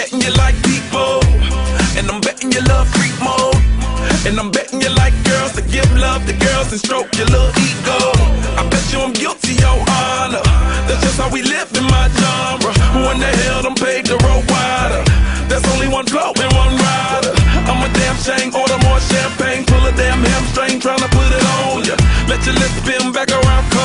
betting you like people, and I'm betting you love freak mode, and I'm betting you like girls to give love to girls and stroke your little ego. I bet you I'm guilty, your honor. That's just how we live in my genre. Who in the hell done paved the road wider? There's only one flow and one rider. I'm a damn shame, order more champagne, pull a damn hamstring, tryna put it on ya. Let your lips spin back around.